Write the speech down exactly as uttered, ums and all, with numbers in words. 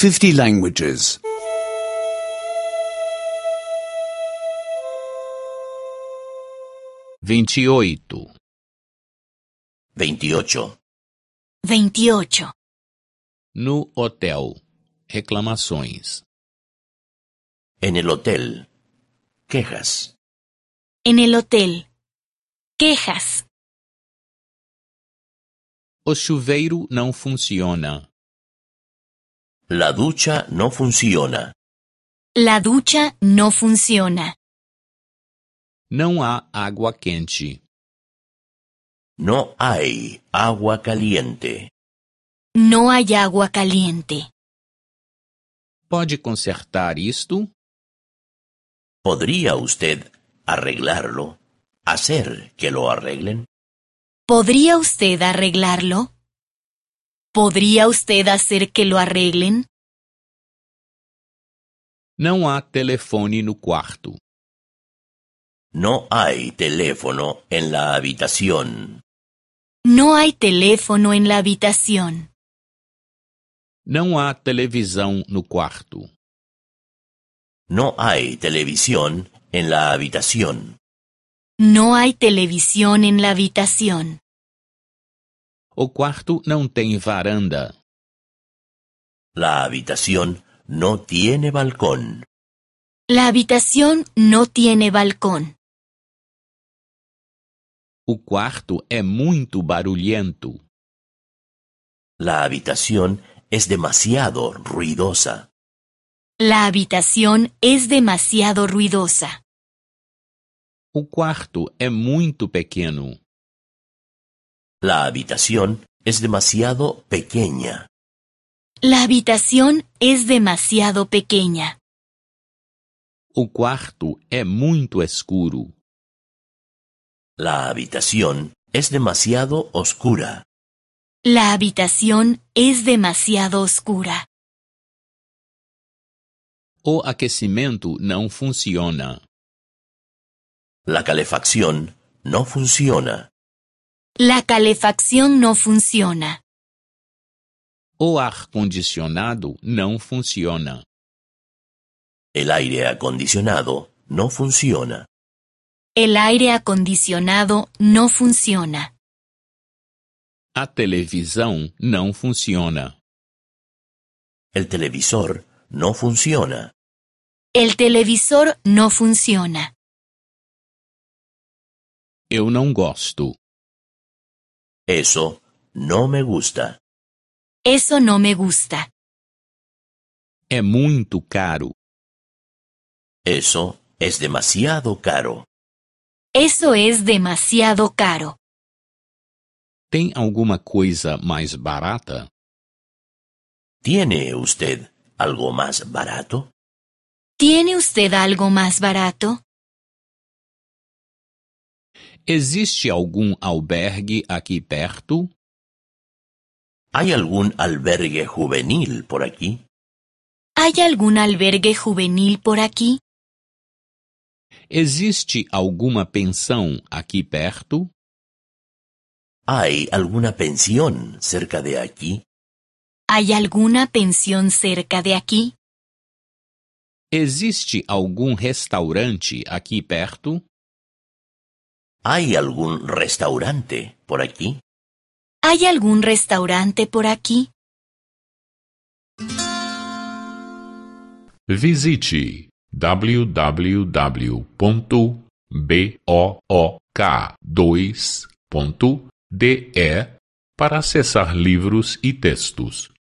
fifty languages. vinte e oito, veintiocho. veintiocho. no hotel, reclamações. En el hotel. Quejas. En el hotel. Quejas. O chuveiro não funciona. La ducha no funciona. La ducha no funciona. Não há água quente. No hay agua caliente. No hay agua caliente. Pode consertar isto? ¿Podría usted arreglarlo? ¿Hacer que lo arreglen? ¿Podría usted arreglarlo? ¿Podría usted hacer que lo arreglen? Não há telefone no quarto. No hay teléfono en la habitación. No hay teléfono en la habitación. Não há televisão no quarto. No hay televisión en la habitación. No hay televisión en la habitación. O quarto não tem varanda. La habitación no tiene balcón. La habitación no tiene balcón. O quarto é muito barulhento. La habitación es demasiado ruidosa. La habitación es demasiado ruidosa. O quarto é muito pequeno. La habitación es demasiado pequeña. La habitación es demasiado pequeña. O quarto é muito escuro. La habitación es demasiado oscura. La habitación es demasiado oscura. O aquecimento não funciona. La calefacción no funciona. La calefacción no funciona. O ar-condicionado não funciona. El aire acondicionado no funciona. El aire acondicionado no funciona. A televisão não funciona. El televisor no funciona. El televisor no funciona. Eu não gosto. Eso no me gusta. Eso no me gusta. É muito caro. Eso es demasiado caro. Eso es demasiado caro. Tem alguma coisa mais barata? ¿Tiene usted algo más barato? ¿Tiene usted algo más barato? Existe algum albergue aqui perto? ¿Hay algún albergue juvenil por aquí? ¿Hay algún albergue juvenil por aquí? Existe alguma pensão aqui perto? ¿Hay alguna pensión cerca de aquí? ¿Hay alguna pensión cerca de aquí? Existe algum restaurante aqui perto? ¿Hay algún restaurante por aquí? ¿Hay algún restaurante por aquí? Visite w w w ponto book dois ponto de para acessar livros e textos.